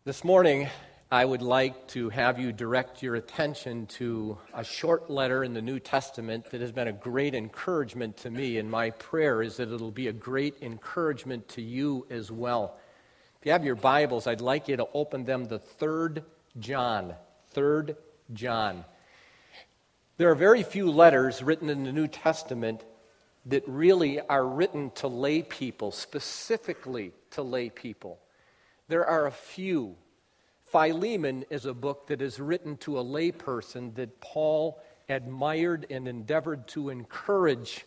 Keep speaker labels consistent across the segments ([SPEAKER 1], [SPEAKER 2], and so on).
[SPEAKER 1] This morning, I would like to have you direct your attention to a short letter in the New Testament that has been a great encouragement to me, and my prayer is that it'll be a great encouragement to you as well. If you have your Bibles, I'd like you to open them to 3 John. 3 John. There are very few letters written in the New Testament that really are written to lay people, specifically to lay people. There are a few. Philemon is a book that is written to a lay person that Paul admired and endeavored to encourage.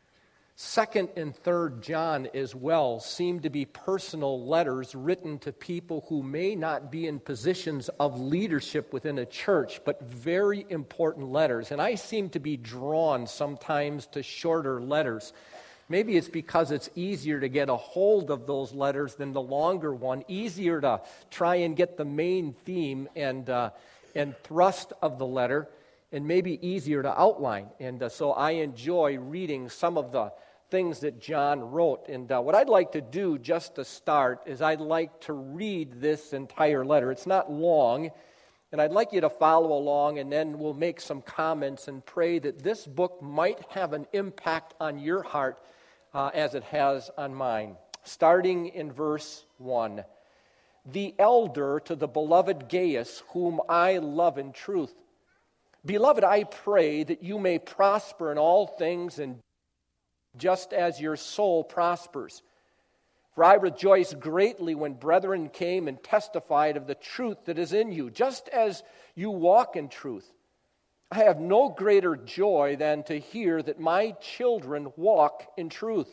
[SPEAKER 1] 2 and 3 John as well seem to be personal letters written to people who may not be in positions of leadership within a church, but very important letters. And I seem to be drawn sometimes to shorter letters. Maybe it's because it's easier to get a hold of those letters than the longer one, easier to try and get the main theme and thrust of the letter, and maybe easier to outline. And so I enjoy reading some of the things that John wrote. And what I'd like to do just to start is I'd like to read this entire letter. It's not long, and I'd like you to follow along, and then we'll make some comments and pray that this book might have an impact on your heart as it has on mine. Starting in verse 1. The elder to the beloved Gaius, whom I love in truth. Beloved, I pray that you may prosper in all things, and just as your soul prospers. For I rejoiced greatly when brethren came and testified of the truth that is in you, just as you walk in truth. I have no greater joy than to hear that my children walk in truth.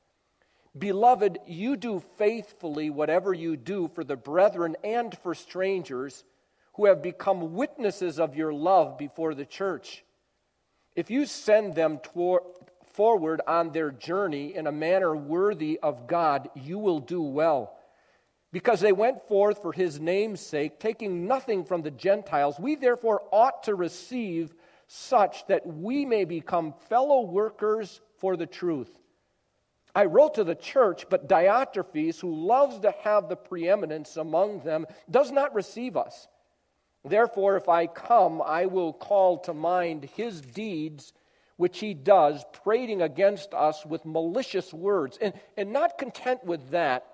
[SPEAKER 1] Beloved, you do faithfully whatever you do for the brethren and for strangers who have become witnesses of your love before the church. If you send them forward on their journey in a manner worthy of God, you will do well. Because they went forth for his name's sake, taking nothing from the Gentiles, we therefore ought to receive such that we may become fellow workers for the truth. I wrote to the church, but Diotrephes, who loves to have the preeminence among them, does not receive us. Therefore, if I come, I will call to mind his deeds, which he does, prating against us with malicious words. And not content with that,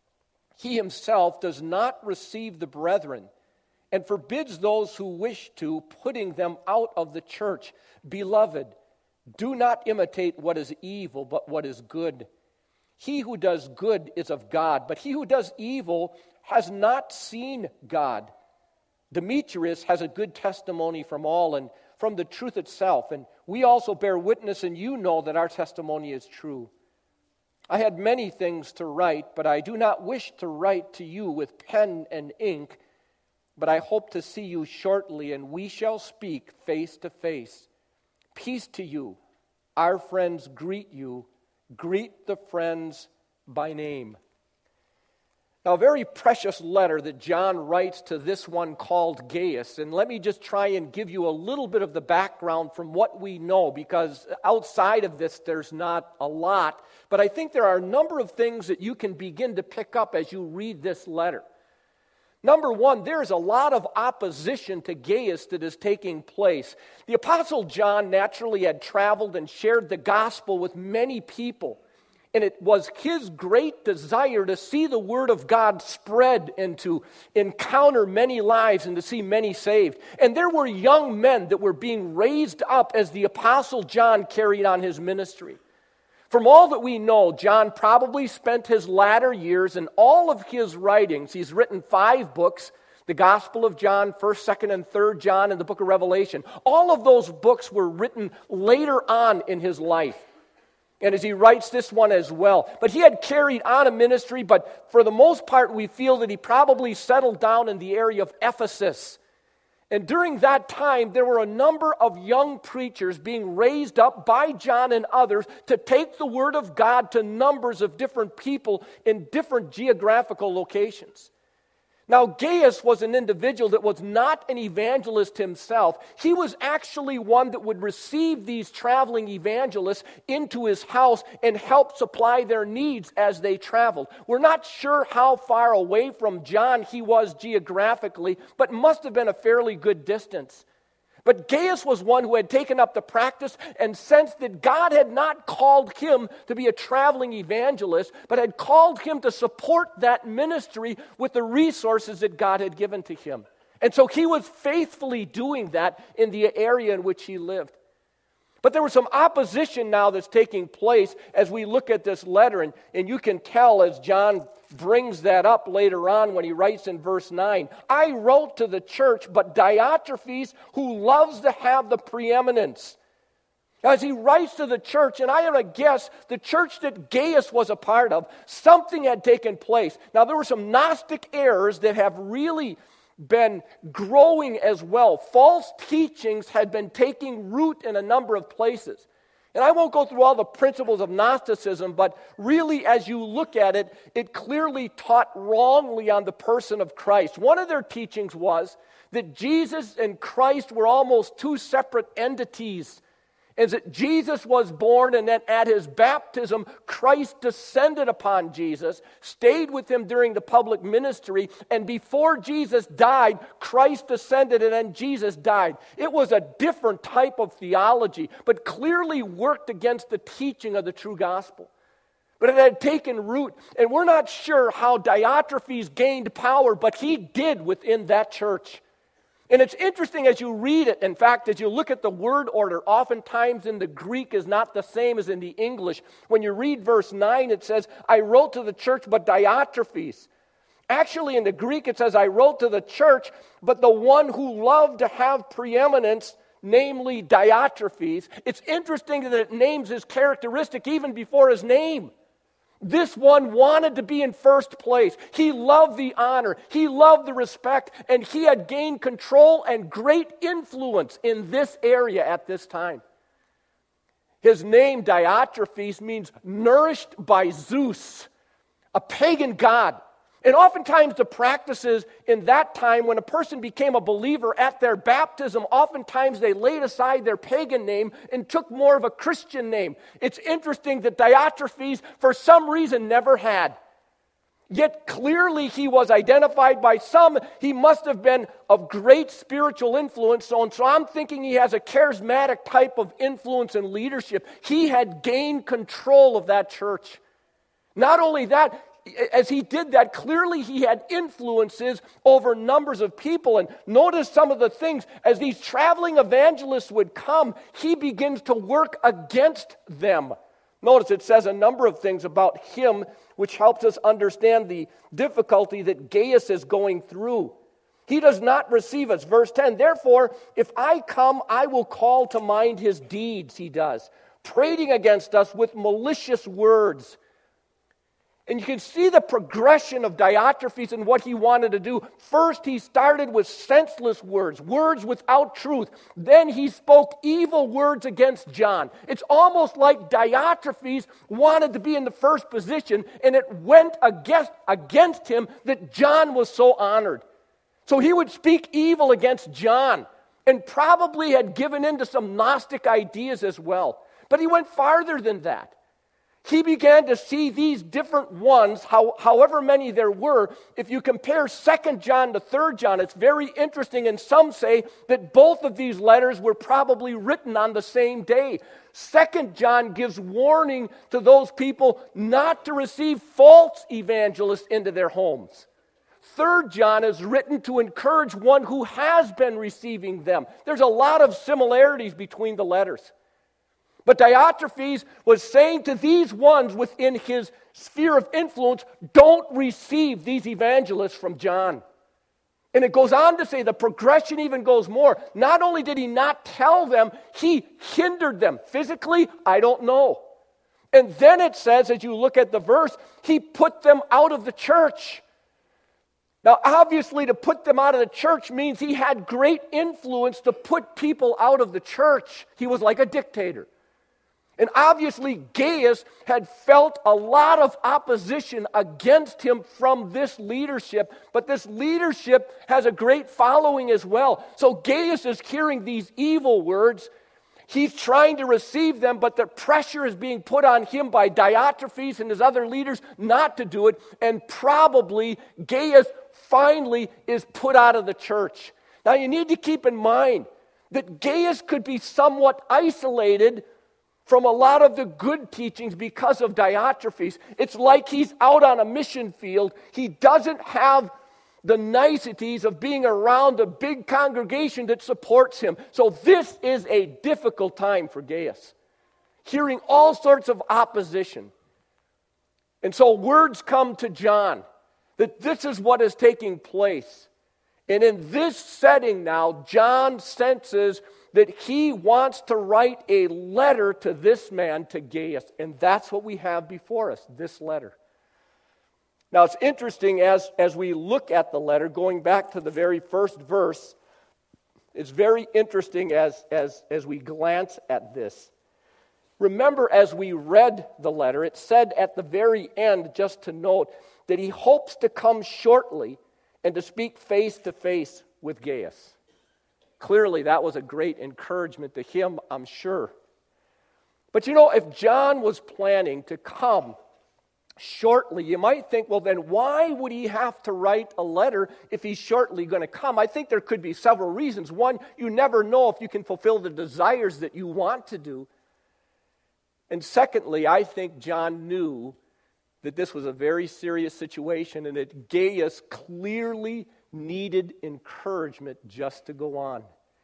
[SPEAKER 1] he himself does not receive the brethren, and forbids those who wish to, putting them out of the church. Beloved, do not imitate what is evil, but what is good. He who does good is of God, but he who does evil has not seen God. Demetrius has a good testimony from all, and from the truth itself, and we also bear witness, and you know that our testimony is true. I had many things to write, but I do not wish to write to you with pen and ink, but I hope to see you shortly, and we shall speak face to face. Peace to you. Our friends greet you. Greet the friends by name. Now, a very precious letter that John writes to this one called Gaius. And let me just try and give you a little bit of the background from what we know, because outside of this, there's not a lot. But I think there are a number of things that you can begin to pick up as you read this letter. Number one, there's a lot of opposition to Gaius that is taking place. The Apostle John naturally had traveled and shared the gospel with many people. And it was his great desire to see the word of God spread and to encounter many lives and to see many saved. And there were young men that were being raised up as the Apostle John carried on his ministry. From all that we know, John probably spent his latter years in all of his writings. He's written 5 books, the Gospel of John, 1st, 2nd, and 3rd John, and the book of Revelation. All of those books were written later on in his life. And as he writes this one as well. But he had carried on a ministry, but for the most part we feel that he probably settled down in the area of Ephesus. And during that time, there were a number of young preachers being raised up by John and others to take the word of God to numbers of different people in different geographical locations. Now, Gaius was an individual that was not an evangelist himself. He was actually one that would receive these traveling evangelists into his house and help supply their needs as they traveled. We're not sure how far away from John he was geographically, but must have been a fairly good distance. But Gaius was one who had taken up the practice and sensed that God had not called him to be a traveling evangelist, but had called him to support that ministry with the resources that God had given to him. And so he was faithfully doing that in the area in which he lived. But there was some opposition now that's taking place as we look at this letter, and you can tell as John brings that up later on when he writes in verse 9, I wrote to the church, but Diotrephes, who loves to have the preeminence. As he writes to the church, and I am a guess, the church that Gaius was a part of, something had taken place. Now there were some Gnostic errors that have really been growing as well. False teachings had been taking root in a number of places. And I won't go through all the principles of Gnosticism, but really as you look at it, it clearly taught wrongly on the person of Christ. One of their teachings was that Jesus and Christ were almost two separate entities. As that Jesus was born and then at his baptism, Christ descended upon Jesus, stayed with him during the public ministry, and before Jesus died, Christ descended and then Jesus died. It was a different type of theology, but clearly worked against the teaching of the true gospel. But it had taken root, and we're not sure how Diotrephes gained power, but he did within that church. And it's interesting as you read it, in fact, as you look at the word order, oftentimes in the Greek is not the same as in the English. When you read verse 9, it says, I wrote to the church, but Diotrephes. Actually, in the Greek, it says, I wrote to the church, but the one who loved to have preeminence, namely Diotrephes. It's interesting that it names his characteristic even before his name. This one wanted to be in first place. He loved the honor. He loved the respect. And he had gained control and great influence in this area at this time. His name, Diotrephes, means nourished by Zeus, a pagan god. And oftentimes the practices in that time when a person became a believer at their baptism, oftentimes they laid aside their pagan name and took more of a Christian name. It's interesting that Diotrephes, for some reason, never had. Yet clearly he was identified by some. He must have been of great spiritual influence. So I'm thinking he has a charismatic type of influence and leadership. He had gained control of that church. Not only that, as he did that, clearly he had influences over numbers of people. And notice some of the things. As these traveling evangelists would come, he begins to work against them. Notice it says a number of things about him, which helps us understand the difficulty that Gaius is going through. He does not receive us. Verse 10, therefore, if I come, I will call to mind his deeds, he does, prating against us with malicious words. And you can see the progression of Diotrephes and what he wanted to do. First, he started with senseless words, words without truth. Then he spoke evil words against John. It's almost like Diotrephes wanted to be in the first position, and it went against him that John was so honored. So he would speak evil against John, and probably had given in to some Gnostic ideas as well. But he went farther than that. He began to see these different ones, however many there were. If you compare 2 John to 3 John, it's very interesting, and some say that both of these letters were probably written on the same day. 2 John gives warning to those people not to receive false evangelists into their homes. 3 John is written to encourage one who has been receiving them. There's a lot of similarities between the letters. But Diotrephes was saying to these ones within his sphere of influence, don't receive these evangelists from John. And it goes on to say, the progression even goes more. Not only did he not tell them, he hindered them. Physically, I don't know. And then it says, as you look at the verse, he put them out of the church. Now, obviously, to put them out of the church means he had great influence to put people out of the church. He was like a dictator. And obviously Gaius had felt a lot of opposition against him from this leadership, but this leadership has a great following as well. So Gaius is hearing these evil words. He's trying to receive them, but the pressure is being put on him by Diotrephes and his other leaders not to do it, and probably Gaius finally is put out of the church. Now you need to keep in mind that Gaius could be somewhat isolated from a lot of the good teachings because of Diotrephes. It's like he's out on a mission field. He doesn't have the niceties of being around a big congregation that supports him. So this is a difficult time for Gaius, hearing all sorts of opposition. And so words come to John that this is what is taking place. And in this setting now, John senses that he wants to write a letter to this man, to Gaius. And that's what we have before us, this letter. Now it's interesting as we look at the letter, going back to the very first verse, it's very interesting as we glance at this. Remember, as we read the letter, it said at the very end, just to note, that he hopes to come shortly and to speak face to face with Gaius. Clearly, that was a great encouragement to him, I'm sure. But if John was planning to come shortly, you might think, well, then why would he have to write a letter if he's shortly going to come? I think there could be several reasons. One, you never know if you can fulfill the desires that you want to do. And secondly, I think John knew that this was a very serious situation and that Gaius clearly needed encouragement just to go on.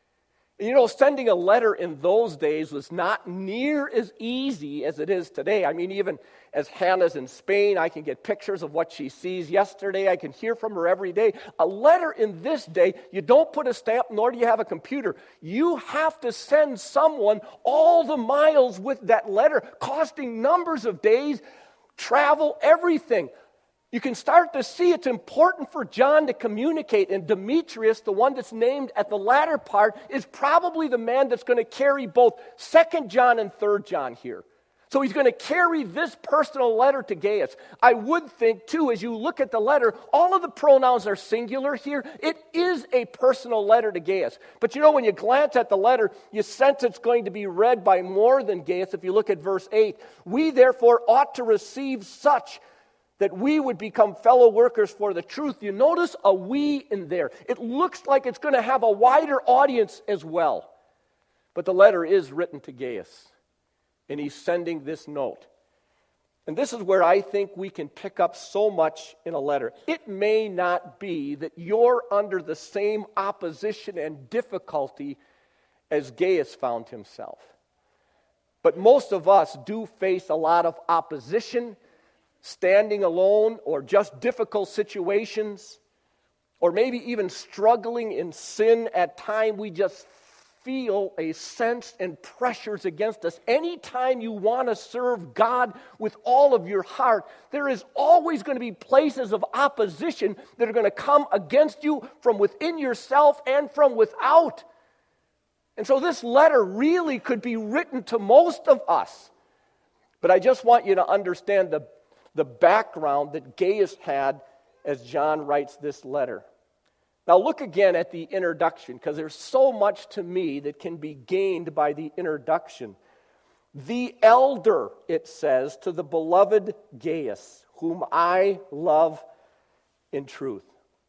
[SPEAKER 1] Sending a letter in those days was not near as easy as it is today. I mean, even as Hannah's in Spain, I can get pictures of what she sees yesterday. I can hear from her every day. A letter in this day, you don't put a stamp, nor do you have a computer. You have to send someone all the miles with that letter, costing numbers of days, travel, everything. You can start to see it's important for John to communicate, and Demetrius, the one that's named at the latter part, is probably the man that's going to carry both 2 John and 3 John here. So he's going to carry this personal letter to Gaius. I would think, too, as you look at the letter, all of the pronouns are singular here. It is a personal letter to Gaius. But when you glance at the letter, you sense it's going to be read by more than Gaius. If you look at verse 8, we therefore ought to receive such that we would become fellow workers for the truth. You notice a we in there. It looks like it's going to have a wider audience as well. But the letter is written to Gaius, and he's sending this note. And this is where I think we can pick up so much in a letter. It may not be that you're under the same opposition and difficulty as Gaius found himself. But most of us do face a lot of opposition, standing alone, or just difficult situations, or maybe even struggling in sin. At times we just feel a sense and pressures against us. Anytime you want to serve God with all of your heart, there is always going to be places of opposition that are going to come against you from within yourself and from without. And so this letter really could be written to most of us. But I just want you to understand the background that Gaius had as John writes this letter. Now look again at the introduction, because there's so much to me that can be gained by the introduction. The elder, it says, to the beloved Gaius, whom I love in truth.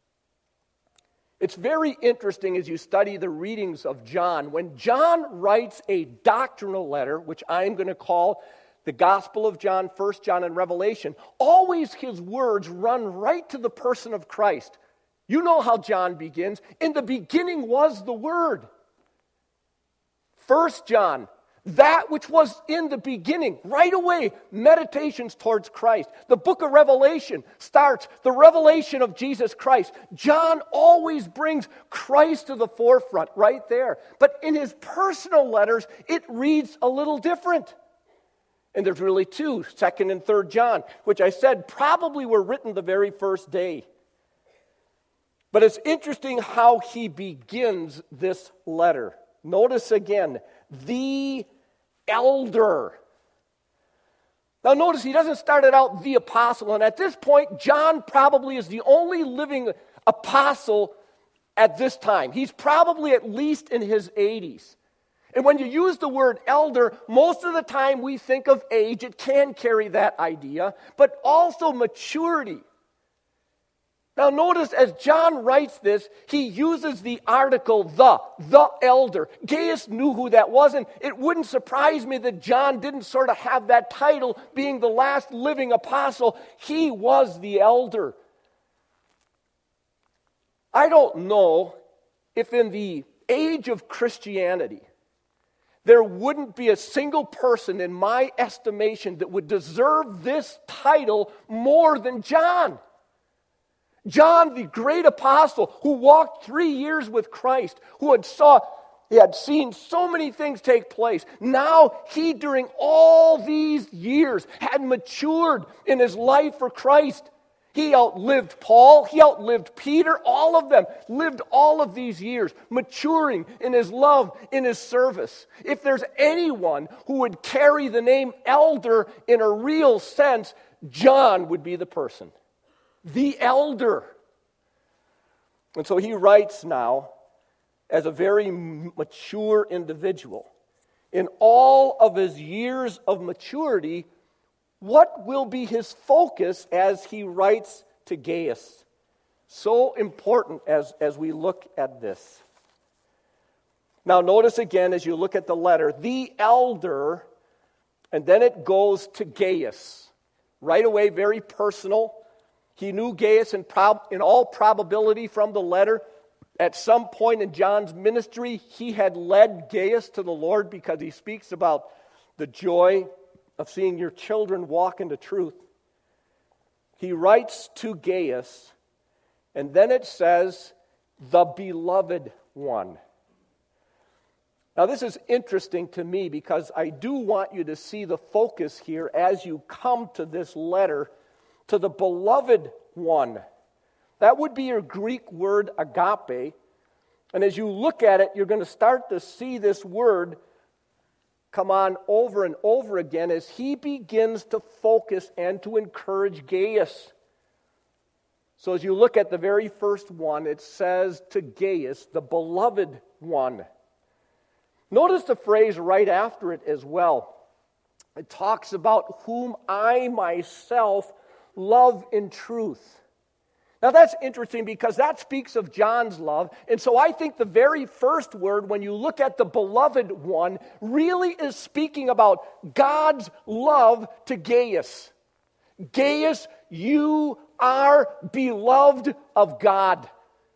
[SPEAKER 1] It's very interesting as you study the readings of John. When John writes a doctrinal letter, which I'm going to call the Gospel of John, 1 John, and Revelation, always his words run right to the person of Christ. You know how John begins. In the beginning was the Word. 1 John, that which was in the beginning, right away, meditations towards Christ. The book of Revelation starts the revelation of Jesus Christ. John always brings Christ to the forefront, right there. But in his personal letters, it reads a little different. And there's really two, 2 and 3 John, which I said probably were written the very first day. But it's interesting how he begins this letter. Notice again, the elder. Now notice he doesn't start it out the apostle, and at this point, John probably is the only living apostle at this time. He's probably at least in his 80s. And when you use the word elder, most of the time we think of age. It can carry that idea, but also maturity. Now notice as John writes this, he uses the article the elder. Gaius knew who that was, and it wouldn't surprise me that John didn't sort of have that title, being the last living apostle. He was the elder. I don't know if in the age of Christianity, there wouldn't be a single person in my estimation that would deserve this title more than John. John, the great apostle who walked 3 years with Christ, who had seen so many things take place. Now he, during all these years, had matured in his life for Christ. He outlived Paul, he outlived Peter, all of them lived all of these years, maturing in his love, in his service. If there's anyone who would carry the name elder in a real sense, John would be the person. The elder. And so he writes now as a very mature individual. In all of his years of maturity, what will be his focus as he writes to Gaius? So important as we look at this. Now notice again as you look at the letter, the elder, and then it goes to Gaius. Right away, very personal. He knew Gaius in all probability from the letter. At some point in John's ministry, he had led Gaius to the Lord because he speaks about the joy of seeing your children walk into truth. He writes to Gaius, and then it says, the beloved one. Now this is interesting to me because I do want you to see the focus here as you come to this letter to the beloved one. That would be your Greek word agape. And as you look at it, you're going to start to see this word come on over and over again as he begins to focus and to encourage Gaius. So as you look at the very first one, it says to Gaius, the beloved one. Notice the phrase right after it as well. It talks about whom I myself love in truth. Now that's interesting because that speaks of John's love. And so I think the very first word, when you look at the beloved one, really is speaking about God's love to Gaius. Gaius, you are beloved of God.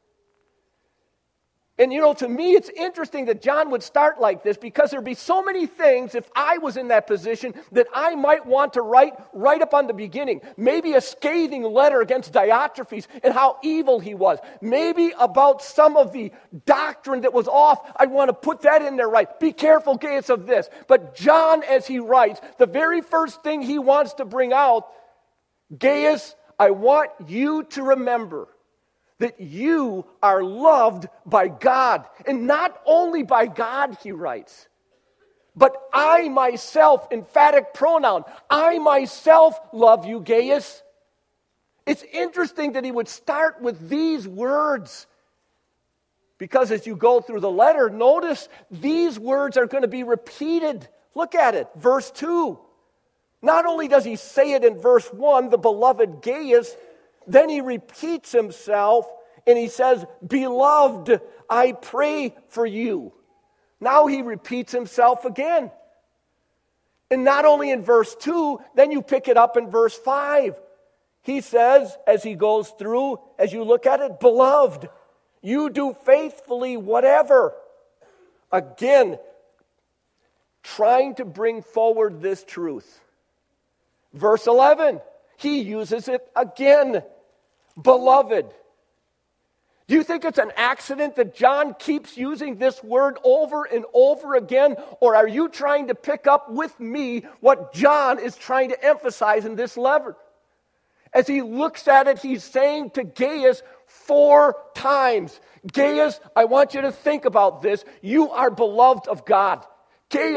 [SPEAKER 1] And to me, it's interesting that John would start like this because there'd be so many things, if I was in that position, that I might want to write right up on the beginning. Maybe a scathing letter against Diotrephes and how evil he was. Maybe about some of the doctrine that was off. I'd want to put that in there right. Be careful, Gaius, of this. But John, as he writes, the very first thing he wants to bring out, Gaius, I want you to remember that you are loved by God. And not only by God, he writes, but I myself, emphatic pronoun, I myself love you, Gaius. It's interesting that he would start with these words. Because as you go through the letter, notice these words are going to be repeated. Look at it, verse 2. Not only does he say it in verse 1, the beloved Gaius, then he repeats himself and he says, beloved, I pray for you. Now he repeats himself again. And not only in verse 2, then you pick it up in verse 5. He says, as he goes through, as you look at it, beloved, you do faithfully whatever. Again, trying to bring forward this truth. Verse 11, he uses it again. Beloved. Do you think it's an accident that John keeps using this word over and over again? Or are you trying to pick up with me what John is trying to emphasize in this letter? As he looks at it, he's saying to Gaius 4 times, Gaius, I want you to think about this. You are beloved of God. Gaius,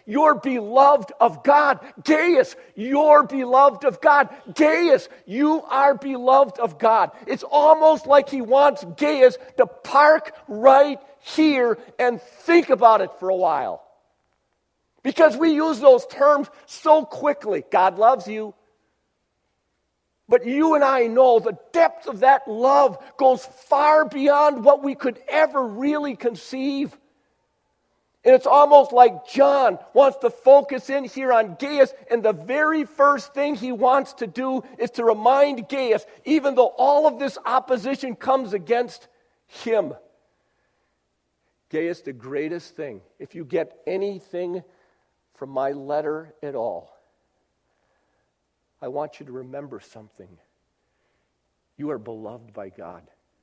[SPEAKER 2] you're beloved of God. Gaius, you're beloved of God. Gaius, you are beloved of God. It's almost like he wants Gaius to park right here and think about it for a while. Because we use those terms so quickly. God loves you. But you and I know the depth of that love goes far beyond what we could ever really conceive. And it's almost like John wants to focus in here on Gaius, and the very first thing he wants to do is to remind Gaius, even though all of this opposition comes against him, Gaius, the greatest thing, if you get anything from my letter at all, I want you to remember something. You are beloved by God.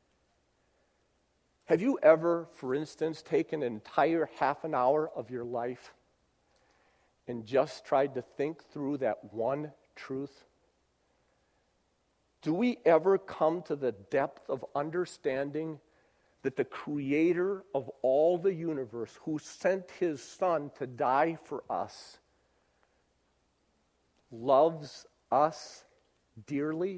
[SPEAKER 2] Have you ever, for instance, taken an entire half an hour of your life and just tried to think through that one truth? Do we ever come to the depth of understanding that the creator of all the universe, who sent his son to die for us, loves us dearly?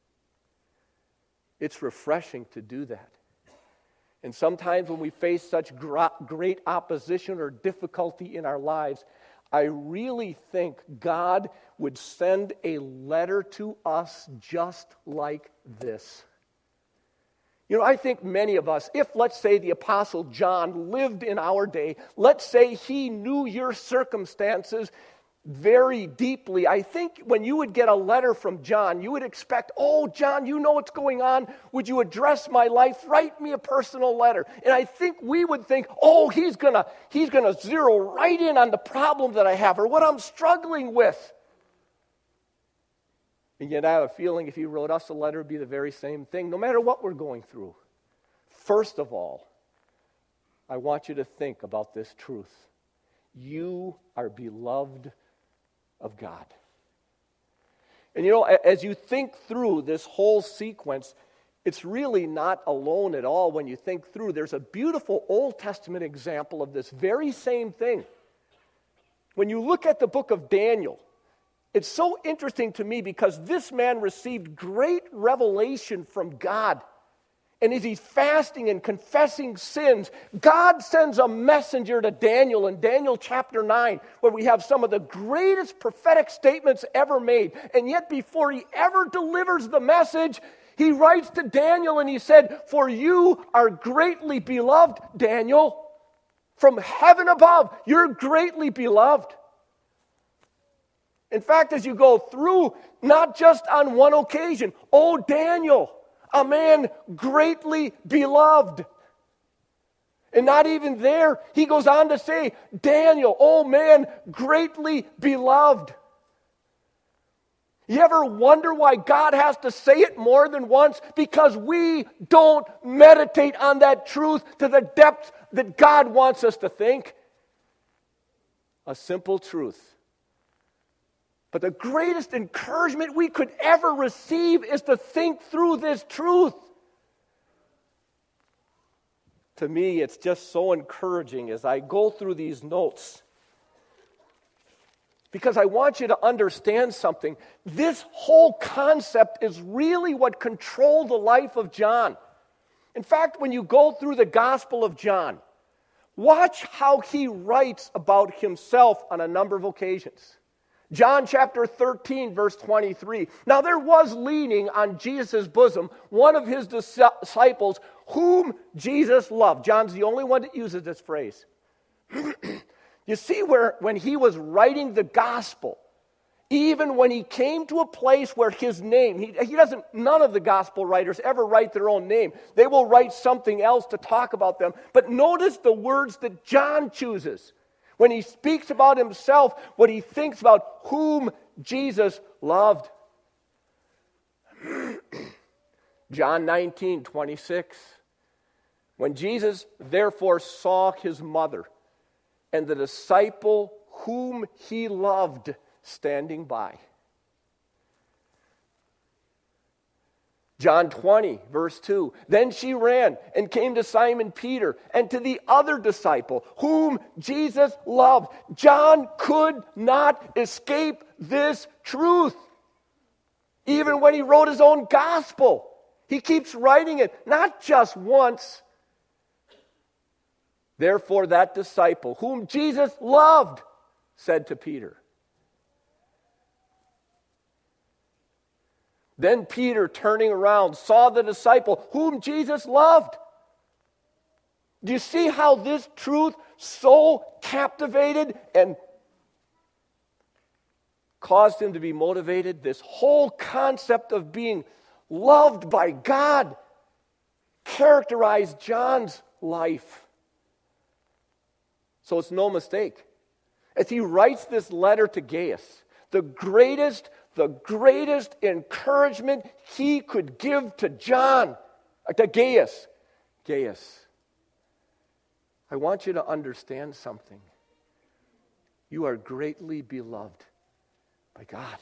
[SPEAKER 2] It's refreshing to do that. And sometimes when we face such great opposition or difficulty in our lives, I really think God would send a letter to us just like this. You know, I think many of us, if let's say the Apostle John lived in our day, let's say he knew your circumstances very deeply, I think when you would get a letter from John, you would expect, oh, John, you know what's going on. Would you address my life? Write me a personal letter. And I think we would think, oh, he's gonna zero right in on the problem that I have or what I'm struggling with. And yet I have a feeling if he wrote us a letter, it would be the very same thing, no matter what we're going through. First of all, I want you to think about this truth. You are beloved of God. And you know, as you think through this whole sequence, it's really not alone at all when you think through. There's a beautiful Old Testament example of this very same thing. When you look at the book of Daniel, it's so interesting to me because this man received great revelation from God. And as he's fasting and confessing sins, God sends a messenger to Daniel in Daniel chapter 9, where we have some of the greatest prophetic statements ever made. And yet before he ever delivers the message, he writes to Daniel and he said, "For you are greatly beloved, Daniel. From heaven above, you're greatly beloved." In fact, as you go through, not just on one occasion, oh, Daniel, a man greatly beloved. And not even there, he goes on to say, Daniel, oh man, greatly beloved. You ever wonder why God has to say it more than once? Because we don't meditate on that truth to the depth that God wants us to think. A simple truth. But the greatest encouragement we could ever receive is to think through this truth. To me, it's just so encouraging as I go through these notes. Because I want you to understand something. This whole concept is really what controlled the life of John. In fact, when you go through the Gospel of John, watch how he writes about himself on a number of occasions. John chapter 13, verse 23. Now there was leaning on Jesus' bosom one of his disciples whom Jesus loved. John's the only one that uses this phrase. You see when he was writing the gospel, even when he came to a place where his name, none of the gospel writers ever write their own name. They will write something else to talk about them. But notice the words that John chooses. When he speaks about himself, what he thinks about whom Jesus loved. John 19:26. When Jesus therefore saw his mother and the disciple whom he loved standing by. John 20, verse 2. Then she ran and came to Simon Peter and to the other disciple whom Jesus loved. John could not escape this truth. Even when he wrote his own gospel, he keeps writing it, not just once. Therefore, that disciple whom Jesus loved said to Peter. Then Peter, turning around, saw the disciple whom Jesus loved. Do you see how this truth so captivated and caused him to be motivated? This whole concept of being loved by God characterized John's life. So it's no mistake. As he writes this letter to Gaius, the greatest encouragement he could give to Gaius. Gaius, I want you to understand something. You are greatly beloved by God.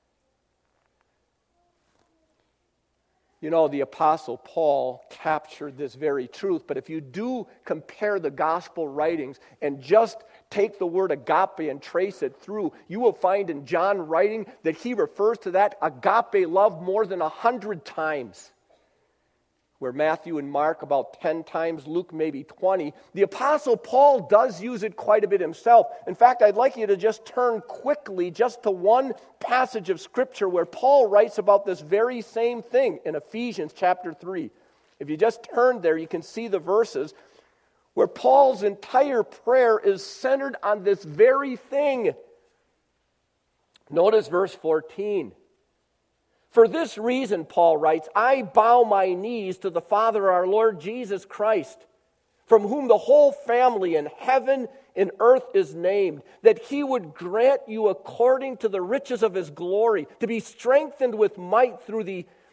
[SPEAKER 2] You know, the Apostle Paul captured this very truth, but if you do compare the gospel writings and just take the word agape and trace it through, you will find in John writing that he refers to that agape love more than 100 times. Where Matthew and Mark about 10 times, Luke maybe 20. The Apostle Paul does use it quite a bit himself. In fact, I'd like you to just turn quickly just to one passage of Scripture where Paul writes about this very same thing in Ephesians chapter 3. If you just turn there, you can see the verses where Paul's entire prayer is centered on this very thing. Notice verse 14. For this reason, Paul writes, I bow my knees to the Father, our Lord Jesus Christ, from whom the whole family in heaven and earth is named, that he would grant you according to the riches of his glory, to be strengthened with might through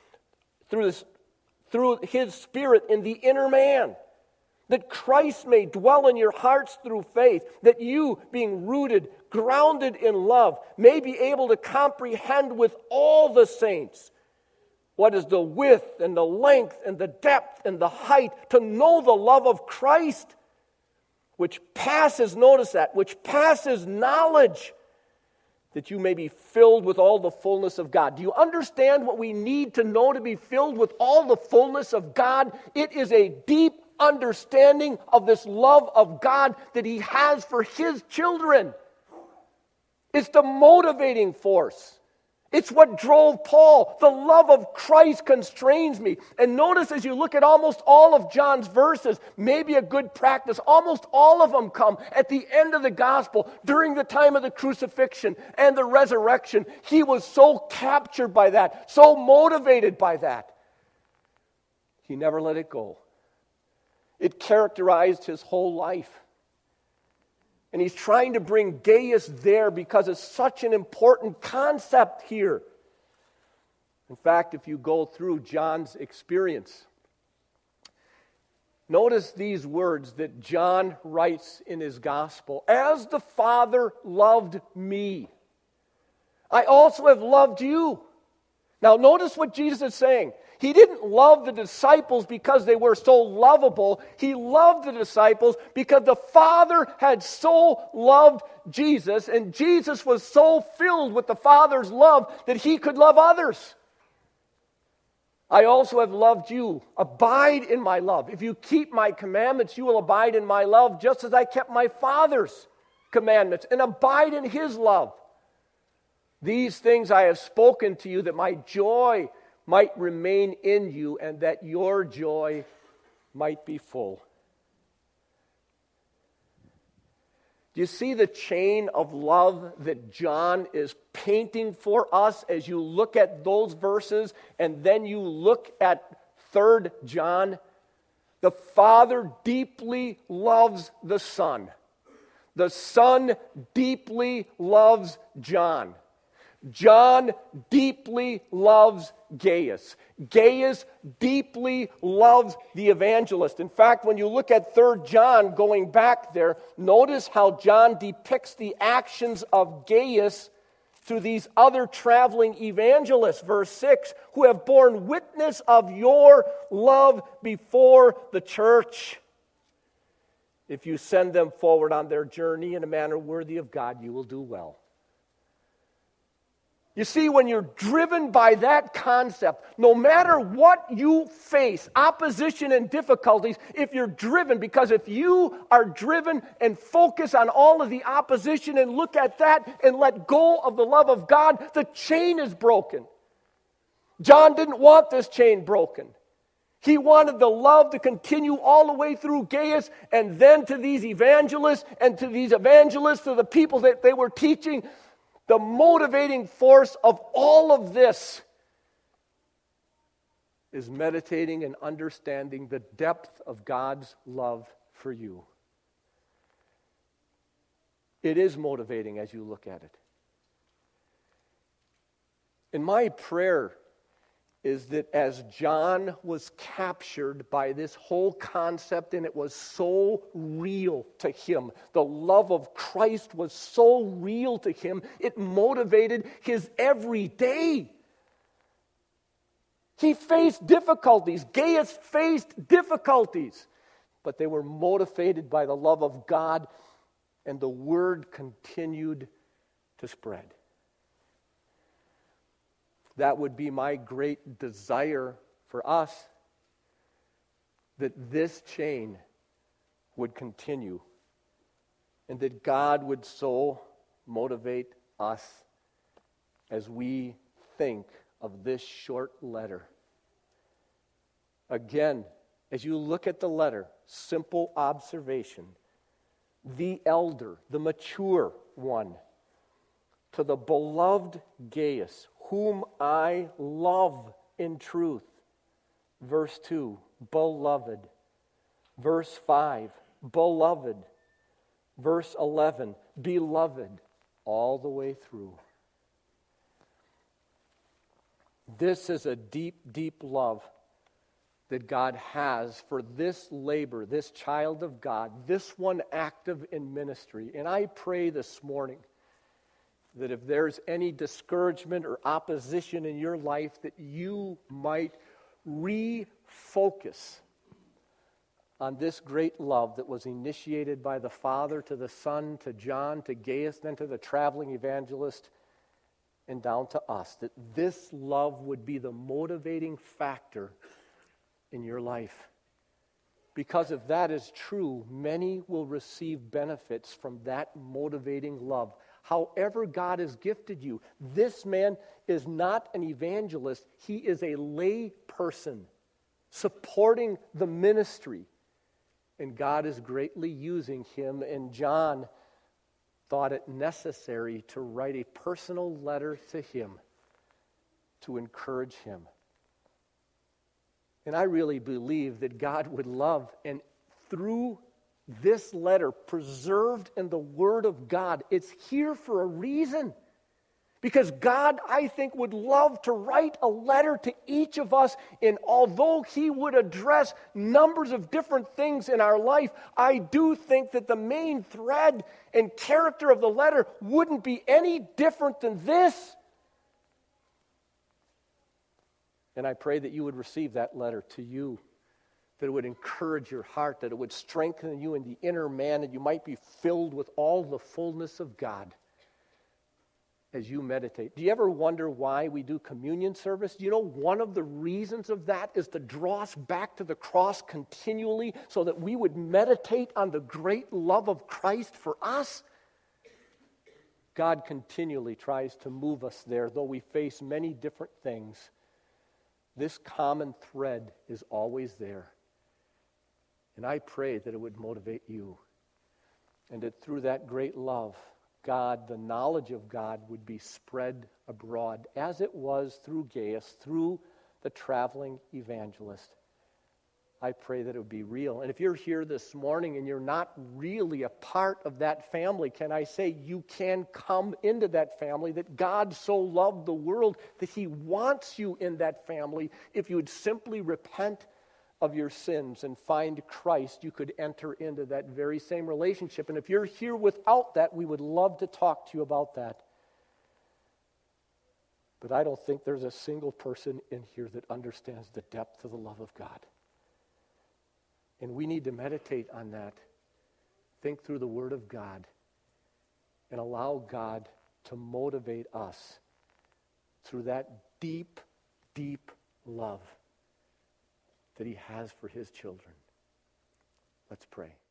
[SPEAKER 2] his Spirit in the inner man, that Christ may dwell in your hearts through faith, that you, being rooted, grounded in love, may be able to comprehend with all the saints what is the width and the length and the depth and the height, to know the love of Christ, which passes, notice that, which passes knowledge, that you may be filled with all the fullness of God. Do you understand what we need to know to be filled with all the fullness of God? It is a deep understanding of this love of God that he has for his children. It's the motivating force. It's what drove Paul. The love of Christ constrains me. And notice as you look at almost all of John's verses, maybe a good practice, almost all of them come at the end of the gospel during the time of the crucifixion and the resurrection. He was so captured by that, so motivated by that. He never let it go. It characterized his whole life. And he's trying to bring Gaius there because it's such an important concept here. In fact, if you go through John's experience, notice these words that John writes in his gospel. As the Father loved me, I also have loved you. Now notice what Jesus is saying. He didn't love the disciples because they were so lovable. He loved the disciples because the Father had so loved Jesus, and Jesus was so filled with the Father's love that he could love others. I also have loved you. Abide in my love. If you keep my commandments, you will abide in my love, just as I kept my Father's commandments and abide in his love. These things I have spoken to you, that my joy might remain in you, and that your joy might be full. Do you see the chain of love that John is painting for us as you look at those verses and then you look at 3 John? The Father deeply loves the Son. The Son deeply loves John. John deeply loves Gaius. Gaius deeply loves the evangelist. In fact, when you look at 3 John, going back there, notice how John depicts the actions of Gaius through these other traveling evangelists, verse 6, who have borne witness of your love before the church. If you send them forward on their journey in a manner worthy of God, you will do well. You see, when you're driven by that concept, no matter what you face, opposition and difficulties, if you're driven, because if you are driven and focus on all of the opposition and look at that and let go of the love of God, the chain is broken. John didn't want this chain broken. He wanted the love to continue all the way through Gaius and then to these evangelists and to the people that they were teaching. The motivating force of all of this is meditating and understanding the depth of God's love for you. It is motivating as you look at it. And my prayer is that as John was captured by this whole concept, and it was so real to him, the love of Christ was so real to him, it motivated his every day. He faced difficulties. Gaius faced difficulties, but they were motivated by the love of God, and the word continued to spread. That would be my great desire for us, that this chain would continue and that God would so motivate us as we think of this short letter. Again, as you look at the letter, simple observation. The elder, the mature one, to the beloved Gaius, whom I love in truth. Verse 2, beloved. Verse 5, beloved. Verse 11, beloved, all the way through. This is a deep, deep love that God has for this labor, this child of God, this one active in ministry. And I pray this morning that if there's any discouragement or opposition in your life, that you might refocus on this great love that was initiated by the Father to the Son, to John, to Gaius, then to the traveling evangelist, and down to us, that this love would be the motivating factor in your life. Because if that is true, many will receive benefits from that motivating love. However God has gifted you, this man is not an evangelist. He is a lay person supporting the ministry. And God is greatly using him. And John thought it necessary to write a personal letter to him to encourage him. And I really believe that God would love, and through this letter preserved in the Word of God, it's here for a reason. Because God, I think, would love to write a letter to each of us, and although He would address numbers of different things in our life, I do think that the main thread and character of the letter wouldn't be any different than this. And I pray that you would receive that letter to you, that it would encourage your heart, that it would strengthen you in the inner man, and you might be filled with all the fullness of God as you meditate. Do you ever wonder why we do communion service? Do you know one of the reasons of that is to draw us back to the cross continually so that we would meditate on the great love of Christ for us? God continually tries to move us there, though we face many different things. This common thread is always there. And I pray that it would motivate you. And that through that great love, God, the knowledge of God, would be spread abroad, as it was through Gaius, through the traveling evangelist. I pray that it would be real. And if you're here this morning and you're not really a part of that family, can I say you can come into that family, that God so loved the world that He wants you in that family. If you would simply repent of your sins and find Christ, you could enter into that very same relationship. And if you're here without that, we would love to talk to you about that. But I don't think there's a single person in here that understands the depth of the love of God. And we need to meditate on that, think through the Word of God, and allow God to motivate us through that deep, deep love that he has for his children. Let's pray.